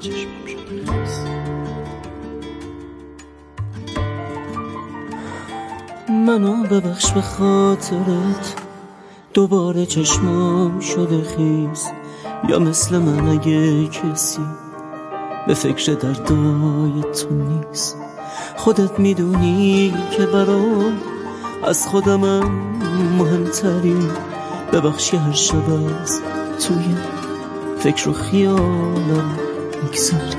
چشمم شده خیس. منو ببخش به خاطرت دوباره چشمام شده خیس. یا مثل من اگه کسی به فکر دردای تو نیست، خودت میدونی که برام از خودمم مهمتری. ببخش که هر شب از توی فکر و خیالم میگذری.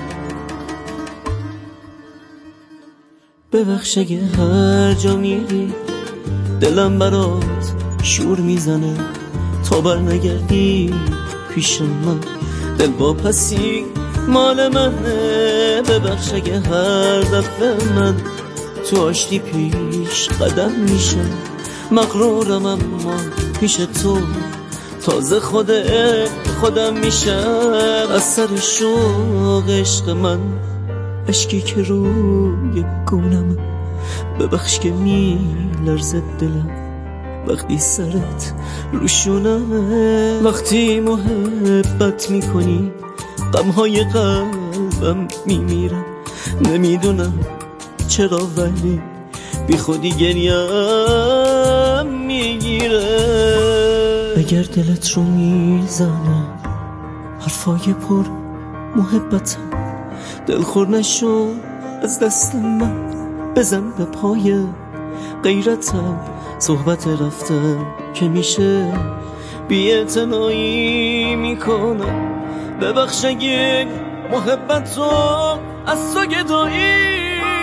ببخش اگه هر جا میری دلم برات شور میزنه تا بر نگردی پیش من. دل با پسی مال منه. ببخش اگه هر دفعه من تو آشتی پیش قدم میشم مغرورم، اما پیش تو تازه خودم میشم. از سر شوق عشق من اشکی که روی گونمه. ببخش که میلرزه دلم وقتی سرت روشونمه. وقتی محبت میکنی غمهای قلبم میمیرم. نمیدونم چرا ولی بی خودی گریم میگیره. اگر دلت رو میزنه حرفای پر محبتم، دلخور نشو از دست من، بزن به پای غیرتم. صحبت رفتم که میشه بی‌اعتنایی میکنم. ببخش اگه محبت رو از تو گدایی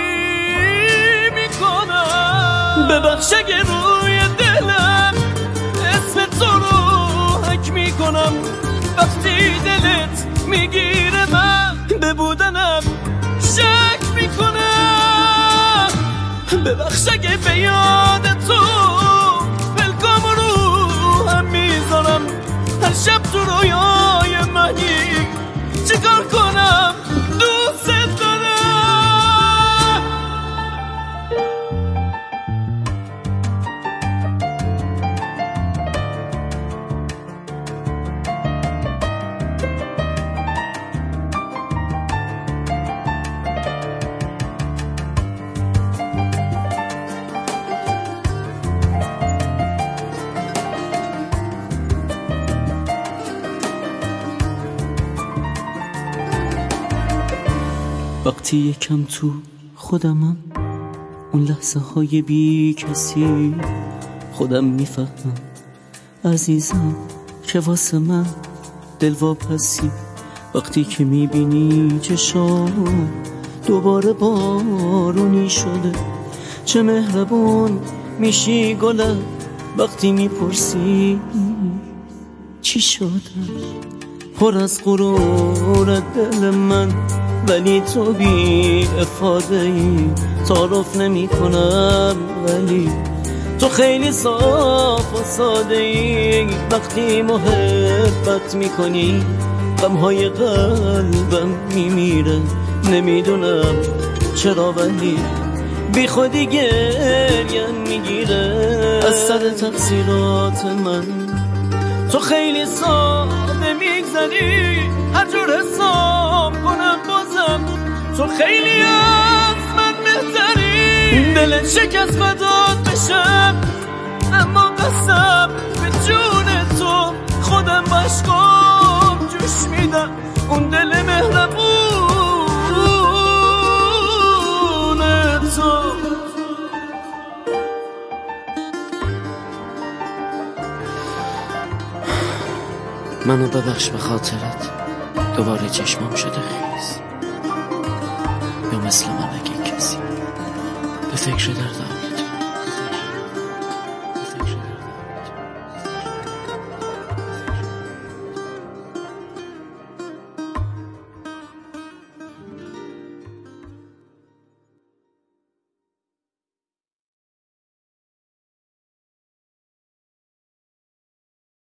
میکنم. ببخش اگه روی دلم اسم تو رو حک میکنم. وقتی دلت میگیره من به بودنم شک میکنم. ببخش اگه به یاد تو پلکام رو هم میذارم. هر شب تو رویای منی چیکار کنم دوست دارم. وقتی یکم تو خودمم اون لحظه های بی کسی خودم میفهمم عزیزم که واسه من دل واپسی. وقتی که میبینی چشام دوباره بارونی شده، چه مهربون میشی گلم. وقتی میپرسی چی شده پر از غرور دل من، ولی تو بی افاده ای تعارف نمی کنم. ولی تو خیلی صاف و ساده ای. وقتی محبت میکنی غمهای قلبم میمیره. نمیدونم چرا ولی بی خودی گریم میگیره. از سر تقصیرات من تو خیلی ساده میگذری. هر جور حساب کنم بازم تو خیلی از من بهتری. دلت شکست بداد بشم اما قسم به جون تو خودم باشکم جوش میدم. اون دل مهربون تو. منو ببخش به خاطرت دوباره چشمام شده خیس. یا مثل من اگه کسی به فکر دردم